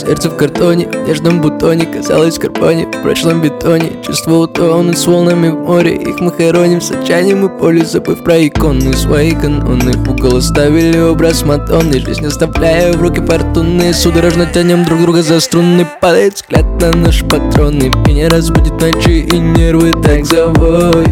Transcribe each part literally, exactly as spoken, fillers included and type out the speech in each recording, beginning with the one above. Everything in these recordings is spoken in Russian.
сердце в картоне, в нежном бутоне, казалось в карбоне, в прочном бетоне. Чувства утонут с волнами в море, их мы хороним с отчаянием и поле, забыв про иконы, свои каноны. В угол оставили образ Мадонны, жизнь оставляя в руки фортуны. Судорожно тянем друг друга за струны, падает взгляд на наши патроны. Меня разбудит ночи и нервы так завоют.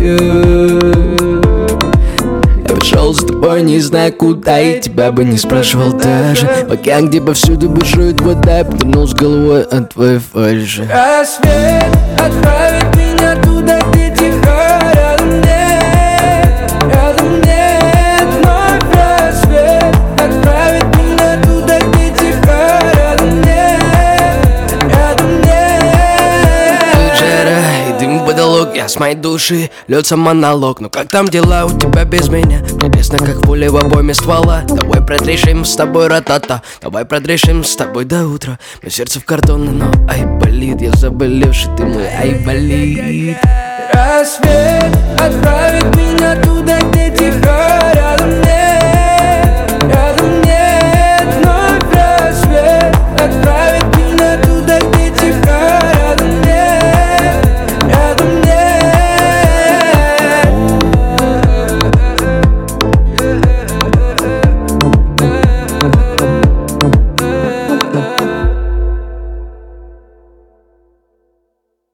Я пошел за тобой, не знаю куда, и тебя бы не спрашивал даже. В океан, где повсюду бушует вода, я повернулся головой от твоей фальши. Рассвет отправит меня туда, где тихо, рядом нет, рядом нет. Вновь рассвет отправит меня туда, где тихо, рядом нет, рядом нет. Жара и дым в потолок, я с моей души льется монолог. Но как там дела у тебя без меня? Небесно, как пули в обойме ствола. Давай продрешим с тобой ратата, давай продрешим с тобой до утра. Мое сердце в картоне, но ай болит, я заболевший, ты мой ай болит. Рассвет отправит меня туда, где тихо,